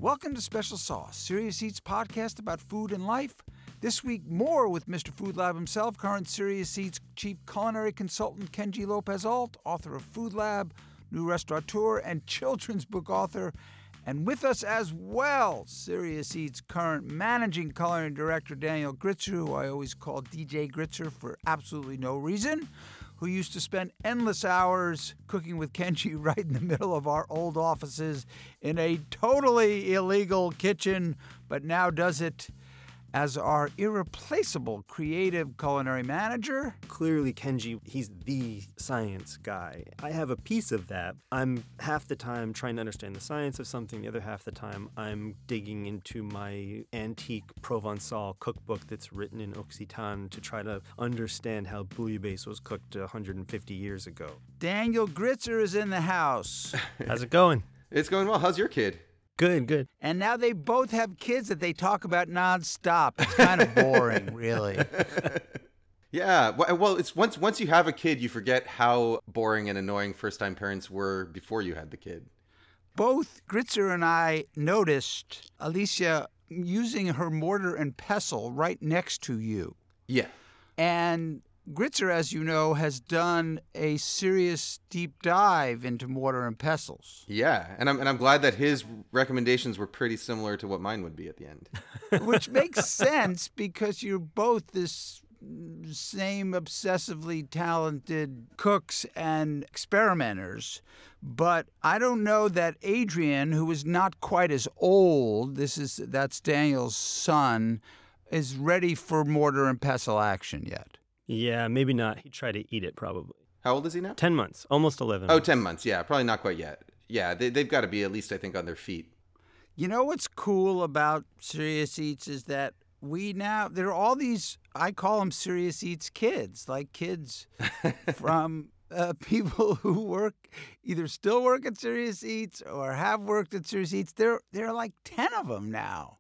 Welcome to Special Sauce, Serious Eats podcast about food and life. This week, more with Mr. Food Lab himself, current Serious Eats chief culinary consultant Kenji Lopez-Alt, author of Food Lab, new restaurateur, and children's book author. And with us as well, Serious Eats current managing culinary director Daniel Gritzer, who I always call DJ Gritzer for absolutely no reason, who used to spend endless hours cooking with Kenji right in the middle of our old offices in a totally illegal kitchen, but now does it as our irreplaceable creative culinary manager. Clearly, Kenji, he's the science guy. I have a piece of that. I'm half the time trying to understand the science of something. The other half the time, I'm digging into my antique Provençal cookbook that's written in Occitan to try to understand how bouillabaisse was cooked 150 years ago. Daniel Gritzer is in the house. How's it going? It's going well. How's your kid? Good. And now they both have kids that they talk about nonstop. It's kind of boring, really. Yeah. Well, it's once you have a kid, you forget how boring and annoying first-time parents were before you had the kid. Both Gritzer and I noticed Alicia using her mortar and pestle right next to you. Yeah. And Gritzer, as you know, has done a serious deep dive into mortar and pestles. Yeah, and I'm glad that his recommendations were pretty similar to what mine would be at the end. Which makes sense because you're both this same obsessively talented cooks and experimenters. But I don't know that Adrian, who is not quite as old, that's Daniel's son, is ready for mortar and pestle action yet. Yeah, maybe not. He tried to eat it, probably. How old is he now? 10 months, almost 11 Oh, months. 10 months. Yeah, probably not quite yet. Yeah, they've got to be at least, I think, on their feet. You know what's cool about Serious Eats is that there are all these, I call them Serious Eats kids, like kids from people who either still work at Serious Eats or have worked at Serious Eats. There are like 10 of them now.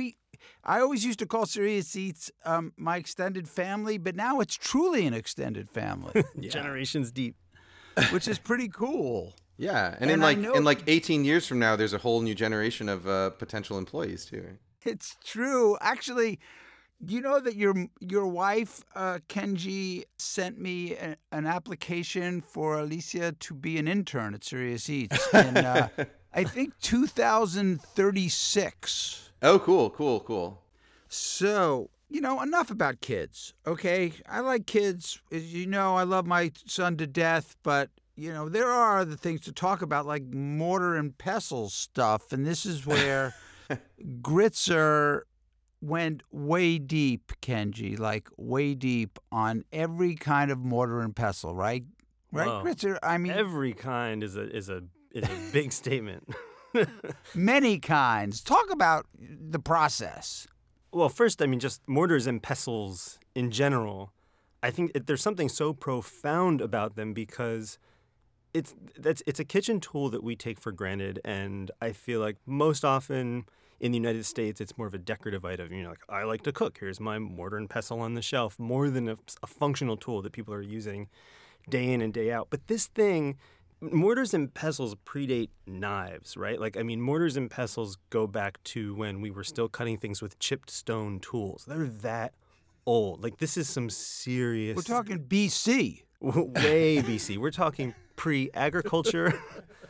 I always used to call Serious Eats my extended family, but now it's truly an extended family. Yeah. Generations deep. Which is pretty cool. Yeah, and in 18 years from now, there's a whole new generation of potential employees too. It's true. Actually, you know that your wife, Kenji, sent me an application for Alicia to be an intern at Serious Eats in, I think, 2036. Oh, cool. So, enough about kids, okay? I like kids. As you know, I love my son to death, but, there are other things to talk about, like mortar and pestle stuff, and this is where Gritzer went way deep, Kenji, like way deep on every kind of mortar and pestle, right? Right, Whoa. Gritzer? I mean, Every kind is a big statement. many kinds. Talk about the process. Well, first, just mortars and pestles in general. I think there's something so profound about them because it's a kitchen tool that we take for granted, and I feel like most often in the United States, it's more of a decorative item. Like, I like to cook. Here's my mortar and pestle on the shelf, more than a functional tool that people are using day in and day out. But this thing, mortars and pestles predate knives, right? Mortars and pestles go back to when we were still cutting things with chipped stone tools. They're that old. This is some serious... We're talking BC. Way BC. We're talking pre-agriculture.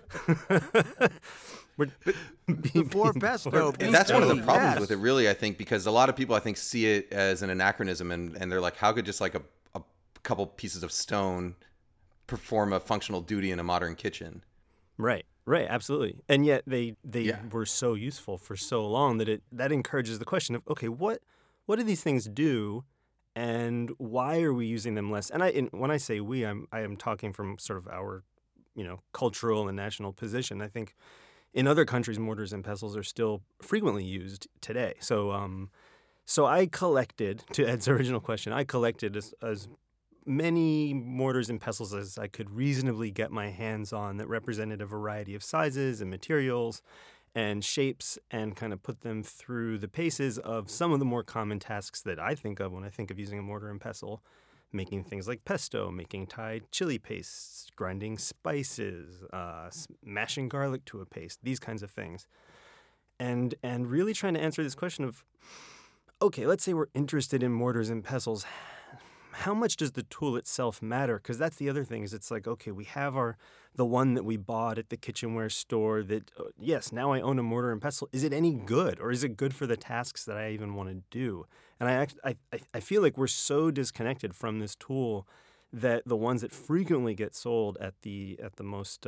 Before pesto. That's one of the problems yes. with it, really, I think, because a lot of people, I think, see it as an anachronism, and they're like, how could just like a couple pieces of stone perform a functional duty in a modern kitchen? Right, absolutely. And yet they were so useful for so long that encourages the question of, okay, what do these things do, and why are we using them less? And when I say we, I am talking from sort of our, cultural and national position. I think in other countries, mortars and pestles are still frequently used today. So I collected, to Ed's original question, as many mortars and pestles as I could reasonably get my hands on that represented a variety of sizes and materials and shapes, and kind of put them through the paces of some of the more common tasks that I think of when I think of using a mortar and pestle, making things like pesto, making Thai chili pastes, grinding spices, mashing garlic to a paste, these kinds of things. and really trying to answer this question of, okay, let's say we're interested in mortars and pestles. How much does the tool itself matter? Because that's the other thing is it's like, okay, we have the one that we bought at the kitchenware store that, yes, now I own a mortar and pestle. Is it any good, or is it good for the tasks that I even want to do? And I feel like we're so disconnected from this tool that the ones that frequently get sold at the most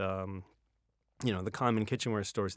the common kitchenware stores,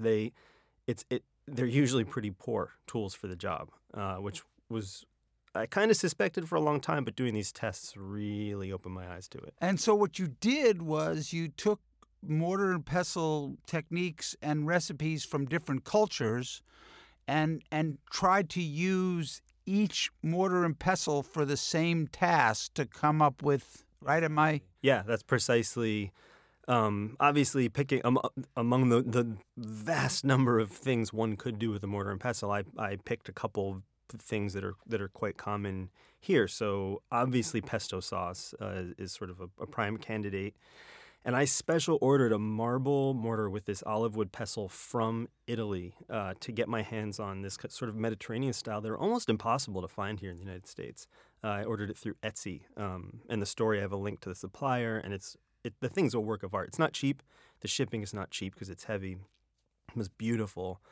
they're usually pretty poor tools for the job, which was I kind of suspected for a long time, but doing these tests really opened my eyes to it. And so what you did was you took mortar and pestle techniques and recipes from different cultures and tried to use each mortar and pestle for the same task to come up with, right? Am I? Yeah, that's precisely. Obviously, picking among the vast number of things one could do with a mortar and pestle, I picked a couple things that are quite common here. So obviously pesto sauce is sort of a prime candidate. And I special ordered a marble mortar with this olive wood pestle from Italy to get my hands on this sort of Mediterranean style. They're almost impossible to find here in the United States. I ordered it through Etsy. And the story, I have a link to the supplier, and the thing's a work of art. It's not cheap. The shipping is not cheap because it's heavy. It was beautiful.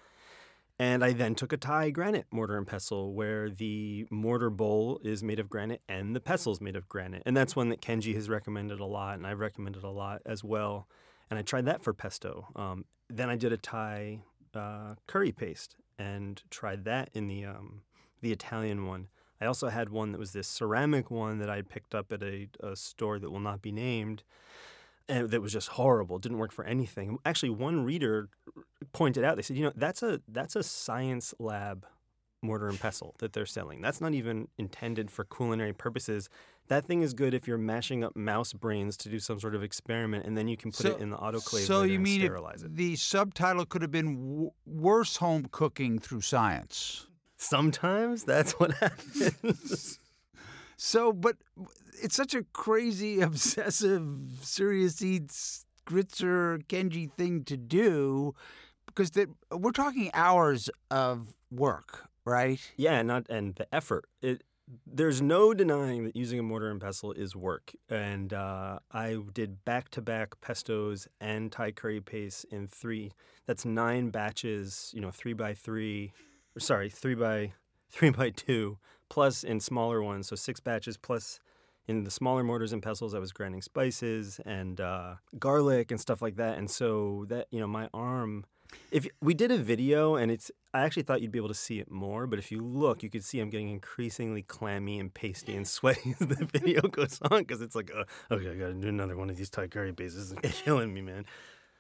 And I then took a Thai granite mortar and pestle where the mortar bowl is made of granite and the pestle is made of granite. And that's one that Kenji has recommended a lot, and I've recommended a lot as well. And I tried that for pesto. Then I did a Thai curry paste and tried that in the Italian one. I also had one that was this ceramic one that I picked up at a store that will not be named. And that was just horrible. It didn't work for anything. Actually, one reader pointed out, they said, that's a science lab mortar and pestle that they're selling. That's not even intended for culinary purposes. That thing is good if you're mashing up mouse brains to do some sort of experiment, and then you can put it in the autoclave and sterilize it. The subtitle could have been worse home cooking through science? Sometimes that's what happens. So, but it's such a crazy, obsessive, Serious Eats, Gritzer, Kenji thing to do because we're talking hours of work, right? Yeah, and the effort. There's no denying that using a mortar and pestle is work. And I did back-to-back pestos and Thai curry paste in 9 batches, 3 by 2, plus in smaller ones, so 6 batches, plus in the smaller mortars and pestles I was grinding spices and garlic and stuff like that. And so that, my arm, if we did a video, and I actually thought you'd be able to see it more, but if you look, you could see I'm getting increasingly clammy and pasty and sweaty as the video goes on, because it's like, okay, I gotta do another one of these Thai curry pastes. It's killing me, man.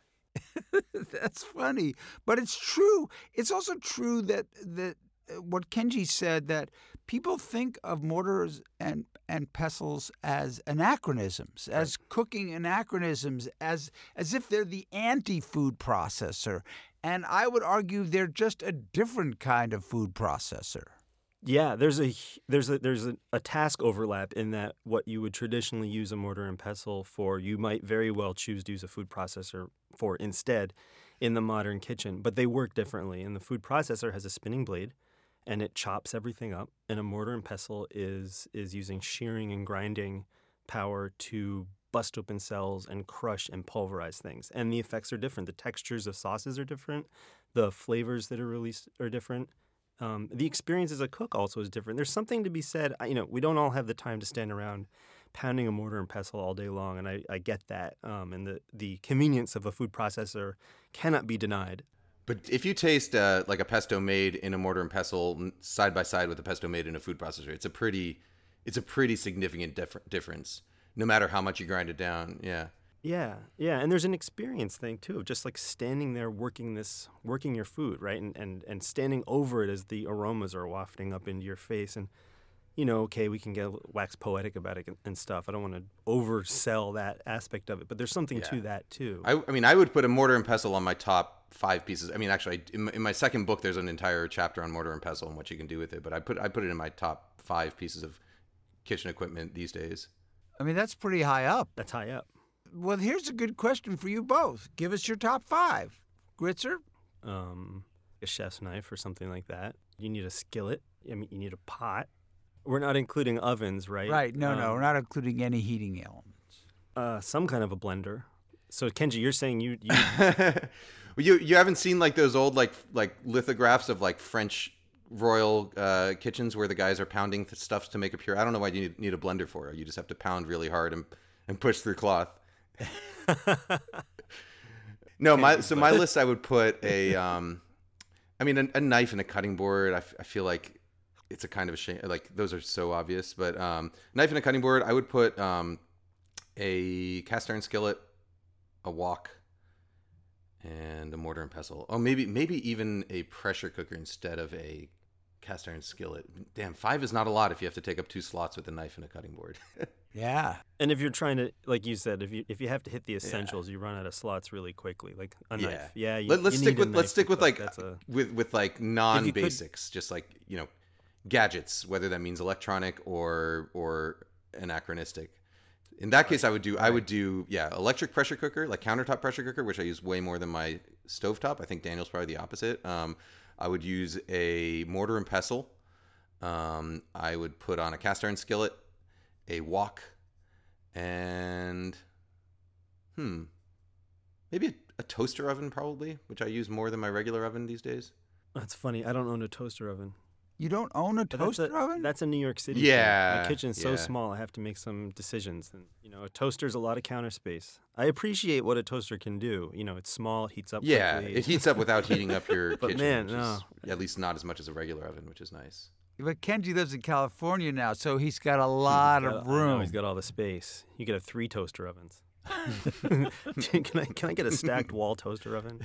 That's funny, but it's true. It's also true that what Kenji said, that people think of mortars and pestles as anachronisms, as cooking anachronisms, as if they're the anti-food processor. And I would argue they're just a different kind of food processor. Yeah, there's a task overlap in that what you would traditionally use a mortar and pestle for, you might very well choose to use a food processor for instead in the modern kitchen. But they work differently. And the food processor has a spinning blade, and it chops everything up. And a mortar and pestle is using shearing and grinding power to bust open cells and crush and pulverize things. And the effects are different. The textures of sauces are different. The flavors that are released are different. The experience as a cook also is different. There's something to be said. We don't all have the time to stand around pounding a mortar and pestle all day long, and I get that. And the convenience of a food processor cannot be denied. But if you taste like a pesto made in a mortar and pestle side by side with a pesto made in a food processor, it's a pretty significant difference, no matter how much you grind it down. Yeah. Yeah, and there's an experience thing too, just like standing there working your food, right, and standing over it as the aromas are wafting up into your face, and okay, we can get wax poetic about it and stuff. I don't want to oversell that aspect of it, but there's something to that too. I would put a mortar and pestle on my top 5 pieces. I mean, actually, in my second book, there's an entire chapter on mortar and pestle and what you can do with it. But I put it in my top 5 pieces of kitchen equipment these days. I mean, that's pretty high up. That's high up. Well, here's a good question for you both. Give us your top 5. Gritzer? a chef's knife or something like that. You need a skillet. I mean, you need a pot. We're not including ovens, right? Right. No, we're not including any heating elements. Some kind of a blender. So Kenji, you're saying you you haven't seen like those old like lithographs of like French royal kitchens where the guys are pounding stuff to make a puree. I don't know why you need a blender for it. You just have to pound really hard and push through cloth. No, my list, I would put a knife and a cutting board. I feel like it's a kind of a shame. Like those are so obvious, but knife and a cutting board. I would put a cast iron skillet, a wok, and a mortar and pestle. Oh, maybe even a pressure cooker instead of a cast iron skillet. Damn, 5 is not a lot if you have to take up 2 slots with a knife and a cutting board. Yeah. And if you're trying to, like you said, if you have to hit the essentials, you run out of slots really quickly. Like a knife. Yeah. Let's stick with like with like non-basics, just like, you know, gadgets, whether that means electronic or anachronistic. In that case, I would do electric pressure cooker, like countertop pressure cooker, which I use way more than my stovetop. I think Daniel's probably the opposite. I would use a mortar and pestle. I would put on a cast iron skillet, a wok, and maybe a toaster oven probably, which I use more than my regular oven these days. That's funny. I don't own a toaster oven. You don't own a toaster oven? That's a New York City thing. My kitchen's so small, I have to make some decisions. And, you know, a toaster's a lot of counter space. I appreciate what a toaster can do. You know, it's small, it heats up quickly. Yeah, it heats up without heating up your but kitchen. Man, at least not as much as a regular oven, which is nice. But Kenji lives in California now, so he's got a lot of room. He's got all the space. You could have 3 toaster ovens. Can I get a stacked wall toaster oven?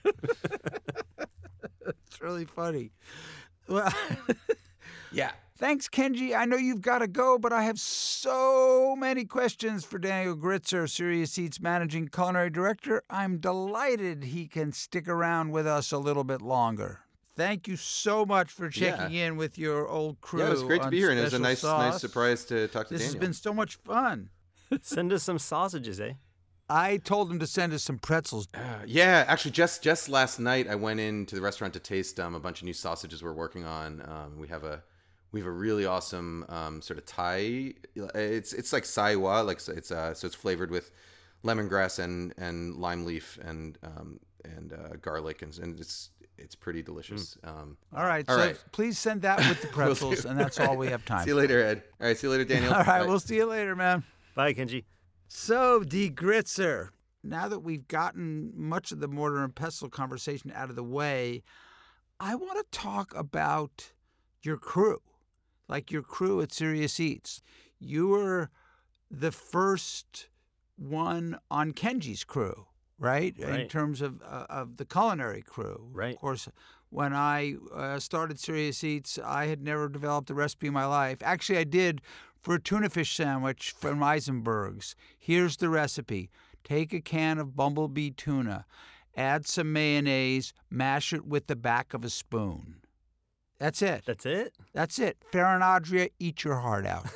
It's really funny. Well, yeah. Thanks, Kenji. I know you've got to go, but I have so many questions for Daniel Gritzer, Serious Eats Managing Culinary Director. I'm delighted he can stick around with us a little bit longer. Thank you so much for checking in with your old crew. Yeah, it was great to be here, and it was a nice surprise to talk to Daniel. This has been so much fun. Send us some sausages, eh? I told him to send us some pretzels. Yeah, actually, just last night I went into the restaurant to taste a bunch of new sausages we're working on. We have a really awesome sort of Thai. It's like saiwa, like so it's flavored with lemongrass and lime leaf and garlic, and it's pretty delicious. All right, please send that with the pretzels, and that's all we have time. See you later, Ed. All right, see you later, Daniel. All right, we'll see you later, man. Bye, Kenji. So, D. Gritzer, now that we've gotten much of the mortar and pestle conversation out of the way, I want to talk about your crew, like your crew at Serious Eats. You were the first one on Kenji's crew, right? In terms of the culinary crew. Right. Of course, when I started Serious Eats, I had never developed a recipe in my life. Actually, I did for a tuna fish sandwich from Eisenberg's. Here's the recipe. Take a can of bumblebee tuna, add some mayonnaise, mash it with the back of a spoon. That's it. That's it? That's it. Farinadria, eat your heart out.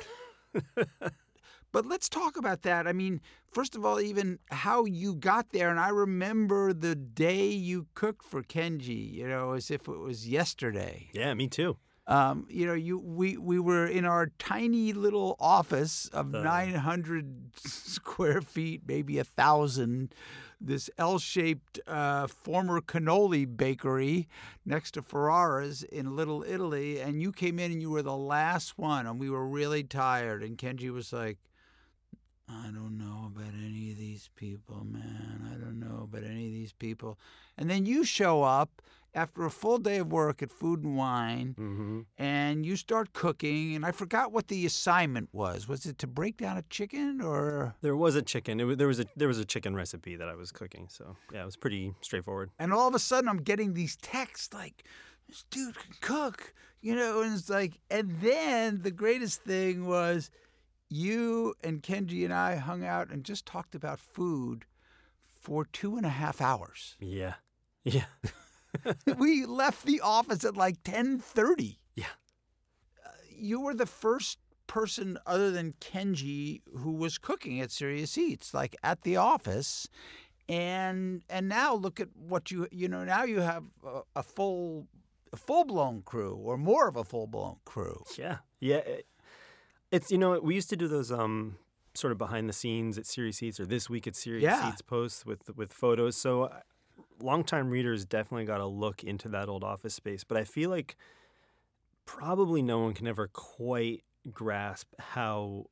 But let's talk about that. I mean, first of all, even how you got there. And I remember the day you cooked for Kenji, you know, as if it was yesterday. Yeah, me too. You know, we were in our tiny little office of 900 square feet, maybe 1,000, this L-shaped former cannoli bakery next to Ferrara's in Little Italy. And you came in and you were the last one, and we were really tired. And Kenji was like, I don't know about any of these people, man. I don't know about any of these people. And then you show up after a full day of work at Food and Wine, and you start cooking, and I forgot what the assignment was. Was it to break down a chicken, or? There was a chicken. There was a chicken recipe that I was cooking, so yeah, it was pretty straightforward. And all of a sudden, I'm getting these texts like, this dude can cook, you know, and it's like, and then the greatest thing was you and Kenji and I hung out and just talked about food for 2.5 hours. Yeah. We left the office at like 10:30. Yeah. You were the first person other than Kenji who was cooking at Serious Eats, like at the office. And now look at what now you have a full-blown crew, or more of a full-blown crew. Yeah. It's we used to do those sort of behind the scenes at Serious Eats, or This Week at Serious Eats posts with photos. So longtime readers definitely got a look into that old office space. But I feel like probably no one can ever quite grasp how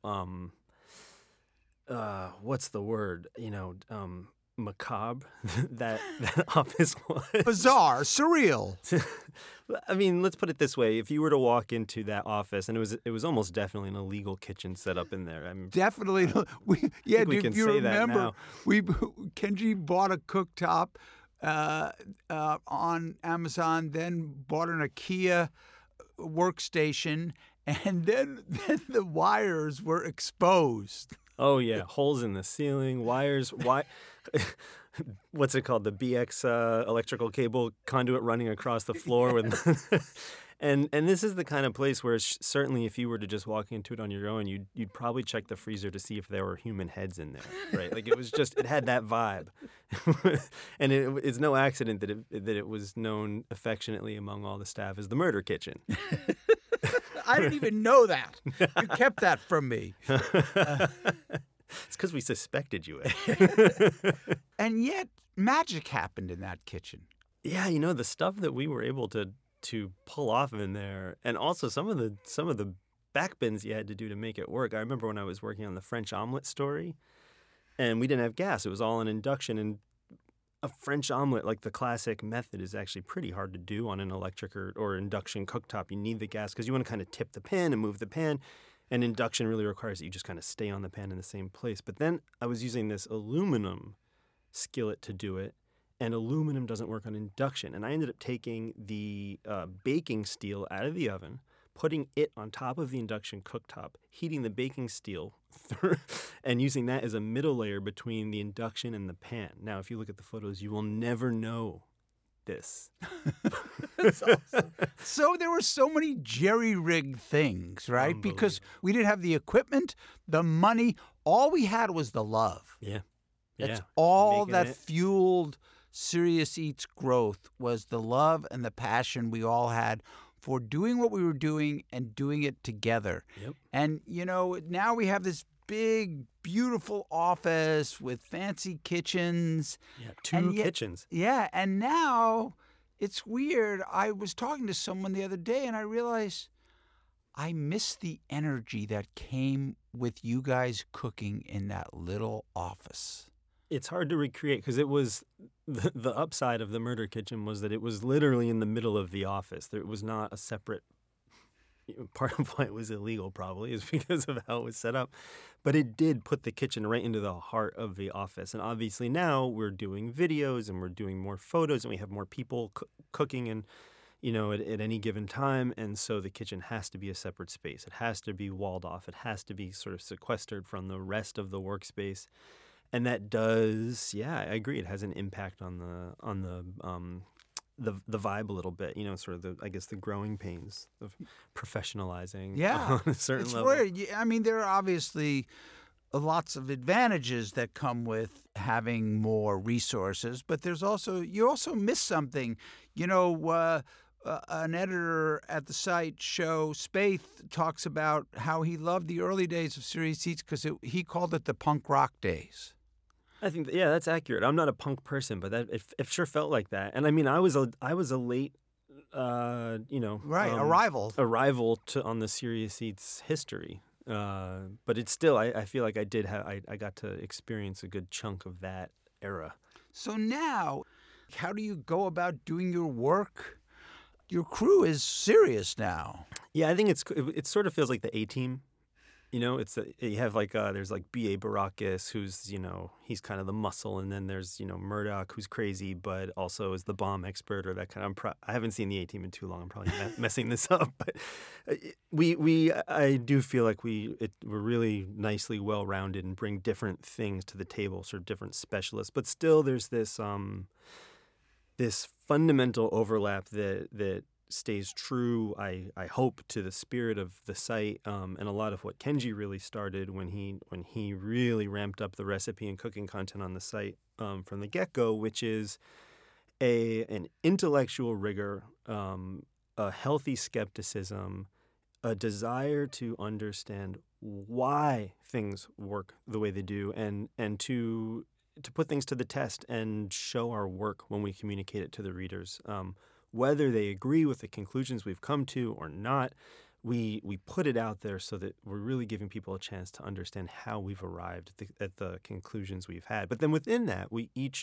what's the word? Macabre that office was. Bizarre, surreal. I mean, let's put it this way: if you were to walk into that office, and it was almost definitely an illegal kitchen set up in there. Definitely, we can say remember, that now. Kenji bought a cooktop on Amazon, then bought an IKEA workstation, and then the wires were exposed. Oh yeah, holes in the ceiling, wires. What's it called? The BX electrical cable conduit running across the floor with. And this is the kind of place where certainly if you were to just walk into it on your own, you'd probably check the freezer to see if there were human heads in there, right? Like it had that vibe, and it's no accident that it was known affectionately among all the staff as the murder kitchen. I didn't even know that. You kept that from me. It's because we suspected you. And yet, magic happened in that kitchen. Yeah, the stuff that we were able to pull off in there, and also some of the back bends you had to do to make it work. I remember when I was working on the French omelet story, and we didn't have gas. It was all an induction, and a French omelet, like the classic method, is actually pretty hard to do on an electric or induction cooktop. You need the gas because you want to kind of tip the pan and move the pan, and induction really requires that you just kind of stay on the pan in the same place. But then I was using this aluminum skillet to do it, and aluminum doesn't work on induction. And I ended up taking the baking steel out of the oven, putting it on top of the induction cooktop, heating the baking steel, and using that as a middle layer between the induction and the pan. Now, if you look at the photos, you will never know this. That's awesome. So there were so many jerry-rigged things, right? Because we didn't have the equipment, the money. All we had was the love. Yeah. That's all that fueled Serious Eats' growth, was the love and the passion we all had for doing what we were doing and doing it together. Yep. And, now we have this big, beautiful office with fancy kitchens. Yeah, two kitchens. Yeah, and now it's weird. I was talking to someone the other day, and I realized I miss the energy that came with you guys cooking in that little office. It's hard to recreate because it was the upside of the murder kitchen was that it was literally in the middle of the office. There was not a separate. Part of why it was illegal probably is because of how it was set up, but it did put the kitchen right into the heart of the office. And obviously now we're doing videos and we're doing more photos and we have more people cooking and at any given time. And so the kitchen has to be a separate space. It has to be walled off. It has to be sort of sequestered from the rest of the workspace. And that does, I agree. It has an impact on the vibe a little bit, sort of the growing pains of professionionalizing on a certain level. It's weird. I mean, there are obviously lots of advantages that come with having more resources, but you also miss something. An editor at the site, Show Spaeth, talks about how he loved the early days of Serious Eats because he called it the punk rock days. I think, that's accurate. I'm not a punk person, but it sure felt like that. And I mean, I was a late, arrival on the Serious Eats history. But it's still, I feel like I got to experience a good chunk of that era. So now, how do you go about doing your work? Your crew is serious now. Yeah, I think it sort of feels like the A-Team. You have there's B.A. Baracus, who's, he's kind of the muscle. And then there's, Murdoch, who's crazy, but also is the bomb expert or that kind of. I haven't seen the A-Team in too long. I'm probably messing this up. But I do feel like we're really nicely well-rounded and bring different things to the table, sort of different specialists. But still there's this fundamental overlap that stays true, I hope, to the spirit of the site, and a lot of what Kenji really started when he really ramped up the recipe and cooking content on the site from the get-go, which is an intellectual rigor, a healthy skepticism, a desire to understand why things work the way they do, and to put things to the test and show our work when we communicate it to the readers. Whether they agree with the conclusions we've come to or not, we put it out there so that we're really giving people a chance to understand how we've arrived at the conclusions we've had. But then within that, we each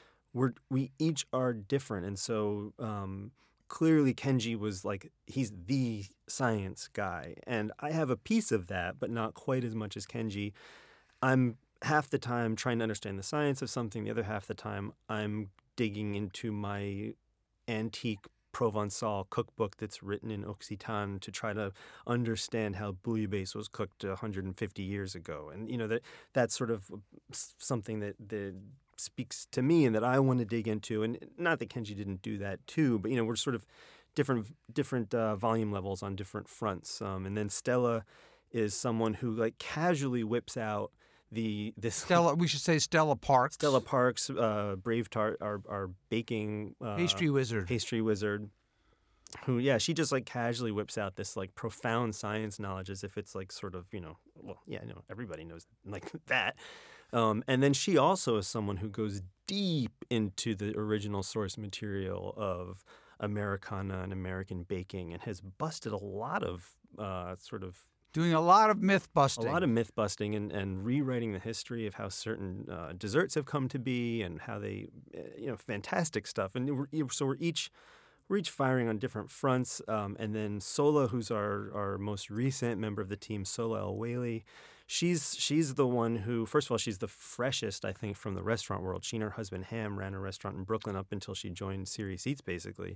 are different, and so clearly Kenji was like, he's the science guy, and I have a piece of that, but not quite as much as Kenji. I'm half the time trying to understand the science of something, the other half the time I'm digging into my antique Provençal cookbook that's written in Occitan to try to understand how bouillabaisse was cooked 150 years ago. And, that's sort of something that speaks to me and that I want to dig into. And not that Kenji didn't do that too, but, we're sort of different volume levels on different fronts. And then Stella is someone who casually whips out this Stella. We should say Stella Parks. Stella Parks, Brave Tart, our baking pastry wizard. Who, she just casually whips out this profound science knowledge as if it's sort of everybody knows that. And then she also is someone who goes deep into the original source material of Americana and American baking and has busted a lot of doing a lot of myth busting. And rewriting the history of how certain desserts have come to be and how they, fantastic stuff. And so we're each firing on different fronts. And then Sola, who's our most recent member of the team, Sola El-Waylly, she's the one who, first of all, she's the freshest, I think, from the restaurant world. She and her husband Ham ran a restaurant in Brooklyn up until she joined Serious Eats, basically.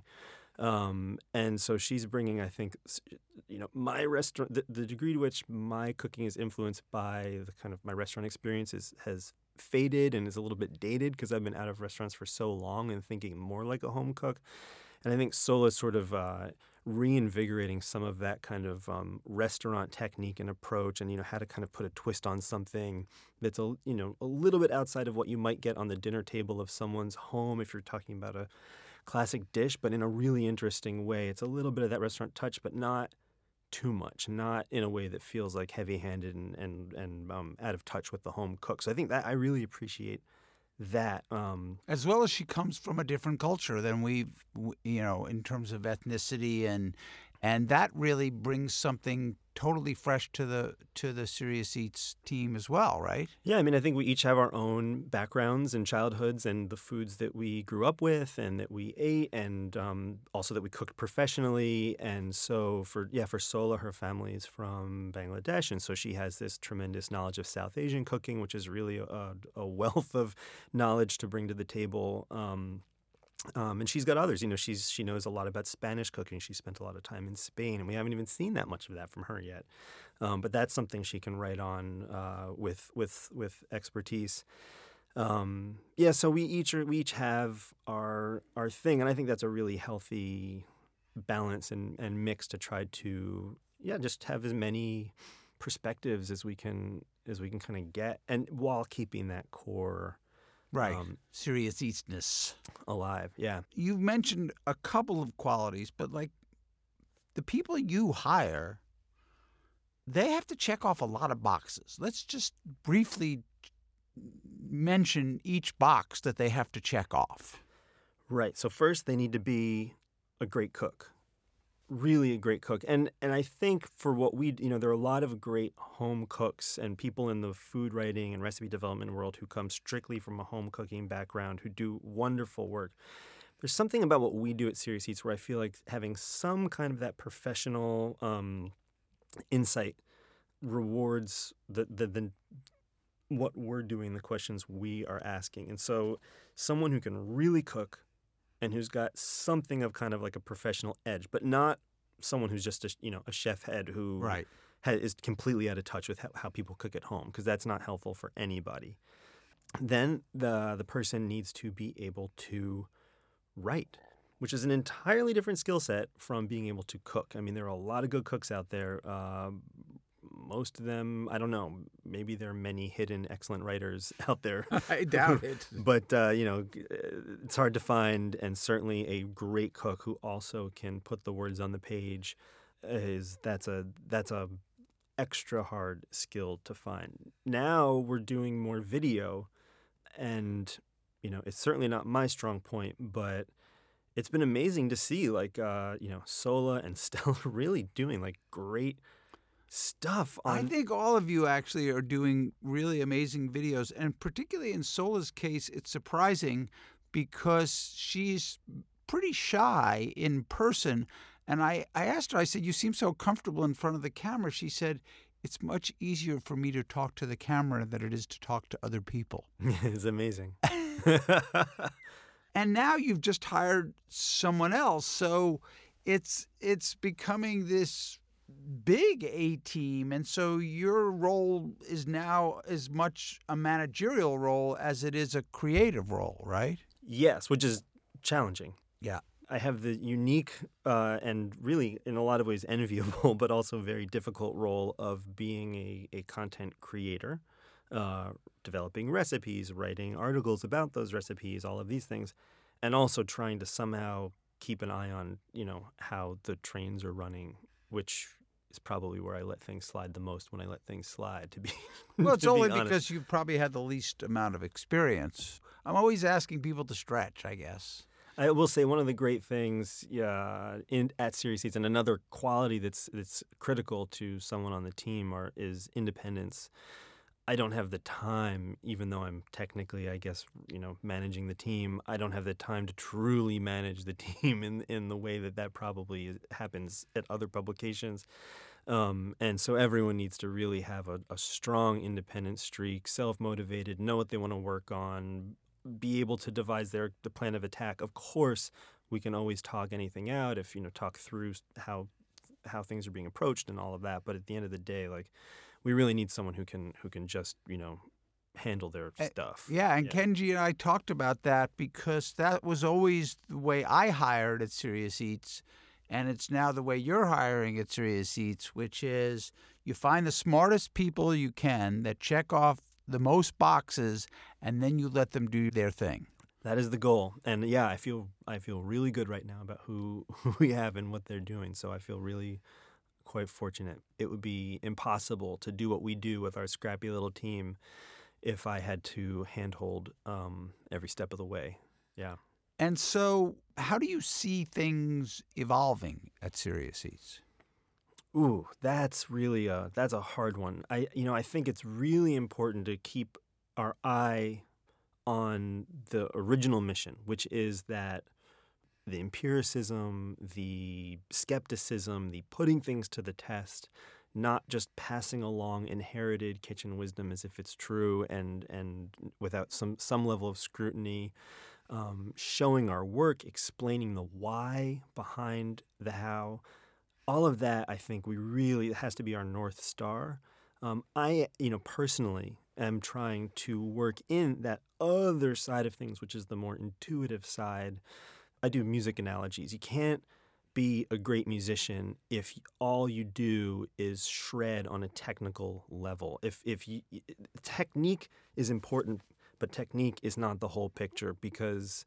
And so she's bringing, I think, my restaurant, the degree to which my cooking is influenced by the kind of my restaurant experience has faded and is a little bit dated because I've been out of restaurants for so long and thinking more like a home cook. And I think Sola's sort of reinvigorating some of that kind of restaurant technique and approach, and how to kind of put a twist on something that's a little bit outside of what you might get on the dinner table of someone's home if you're talking about a classic dish, but in a really interesting way. It's a little bit of that restaurant touch, but not too much, not in a way that feels heavy-handed and out of touch with the home cook. So I think that I really appreciate that. As well as she comes from a different culture than we've, in terms of ethnicity, and that really brings something totally fresh to the Serious Eats team as well, right? Yeah, I mean, I think we each have our own backgrounds and childhoods and the foods that we grew up with and that we ate, and also that we cooked professionally. And so for Sola, her family is from Bangladesh, and so she has this tremendous knowledge of South Asian cooking, which is really a wealth of knowledge to bring to the table. And she's got others. She knows a lot about Spanish cooking. She spent a lot of time in Spain, and we haven't even seen that much of that from her yet. But that's something she can write on with expertise. So we each have our thing, and I think that's a really healthy balance and mix to try to just have as many perspectives as we can kind of get, and while keeping that core. Right. Serious Eatsness alive. Yeah. You mentioned a couple of qualities, but the people you hire, they have to check off a lot of boxes. Let's just briefly mention each box that they have to check off. Right. So first, they need to be a great cook. Really a great cook. And I think for what there are a lot of great home cooks and people in the food writing and recipe development world who come strictly from a home cooking background who do wonderful work. There's something about what we do at Serious Eats where I feel like having some kind of that professional insight rewards the what we're doing, the questions we are asking. And so someone who can really cook and who's got something of kind of like a professional edge, but not someone who's just a chef head who is completely out of touch with how people cook at home, because that's not helpful for anybody. Then the person needs to be able to write. which is an entirely different skill set from being able to cook. I mean, there are a lot of good cooks out there. Most of them, I don't know, maybe there are many hidden excellent writers out there. I doubt it. But, it's hard to find, and certainly a great cook who also can put the words on the page that's a extra hard skill to find. Now we're doing more video, and, it's certainly not my strong point, but it's been amazing to see, Sola and Stella really doing, great stuff. I think all of you actually are doing really amazing videos, and particularly in Sola's case, it's surprising because she's pretty shy in person. And I asked her, I said, you seem so comfortable in front of the camera. She said, it's much easier for me to talk to the camera than it is to talk to other people. It's amazing. And now you've just hired someone else. So it's becoming this big A-team, and so your role is now as much a managerial role as it is a creative role, right? Yes, which is challenging. Yeah. I have the unique and really, in a lot of ways, enviable, but also very difficult role of being a content creator, developing recipes, writing articles about those recipes, all of these things, and also trying to somehow keep an eye on, how the trains are running, which is probably where I let things slide the most when I let things slide, to be Well, it's to only be honest. because you've probably had the least amount of experience. I'm always asking people to stretch, I guess. I will say one of the great things at Serious Seats, and another quality that's critical to someone on the team is independence. I don't have the time, even though I'm technically, I guess, managing the team. I don't have the time to truly manage the team in the way that probably happens at other publications. And so everyone needs to really have a strong independent streak, self-motivated, know what they want to work on, be able to devise the plan of attack. Of course, we can always talk anything out if, talk through how things are being approached and all of that. But at the end of the day, we really need someone who can just, handle their stuff. Yeah, and Kenji and I talked about that because that was always the way I hired at Serious Eats, and it's now the way you're hiring at Serious Eats, which is you find the smartest people you can that check off the most boxes, and then you let them do their thing. That is the goal. And yeah, I feel really good right now about who we have and what they're doing. So I feel really quite fortunate. It would be impossible to do what we do with our scrappy little team if I had to handhold every step of the way. Yeah. And so how do you see things evolving at Serious Eats? Ooh, that's really that's a hard one. I think it's really important to keep our eye on the original mission, which is that the empiricism, the skepticism, the putting things to the test, not just passing along inherited kitchen wisdom as if it's true and without some level of scrutiny, showing our work, explaining the why behind the how. All of that, I think, it has to be our North Star. I personally am trying to work in that other side of things, which is the more intuitive side. I do music analogies. You can't be a great musician if all you do is shred on a technical level. Technique is important, but technique is not the whole picture because,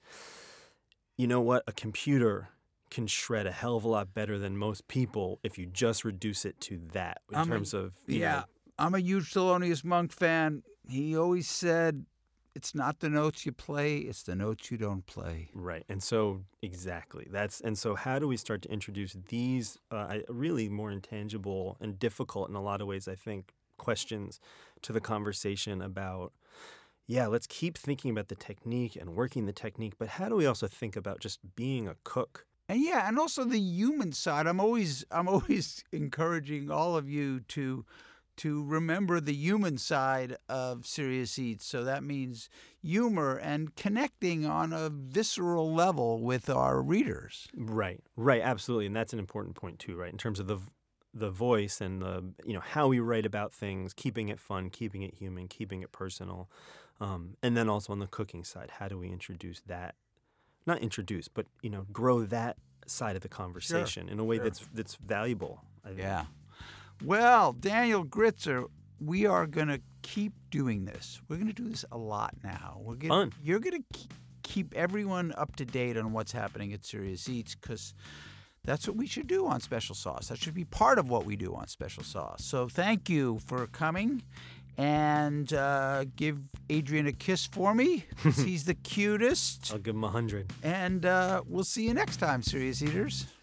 you know what, a computer can shred a hell of a lot better than most people if you just reduce it to that in terms of, you know. I'm a huge Thelonious Monk fan. He always said, it's not the notes you play, it's the notes you don't play. Right. And so, exactly. And so how do we start to introduce these really more intangible and difficult in a lot of ways, I think, questions to the conversation about, let's keep thinking about the technique and working the technique, but how do we also think about just being a cook? And also the human side. I'm always encouraging all of you to remember the human side of Serious Eats. So that means humor and connecting on a visceral level with our readers. Right, absolutely. And that's an important point too, right? In terms of the voice and the how we write about things, keeping it fun, keeping it human, keeping it personal. And then also on the cooking side, how do we introduce that not introduce, but grow that side of the conversation in a way that's valuable. I think. Yeah. Well, Daniel Gritzer, we are going to keep doing this. We're going to do this a lot now. Fun. You're going to keep everyone up to date on what's happening at Serious Eats, because that's what we should do on Special Sauce. That should be part of what we do on Special Sauce. So thank you for coming. And give Adrian a kiss for me, because he's the cutest. I'll give him 100. And we'll see you next time, Serious Eaters.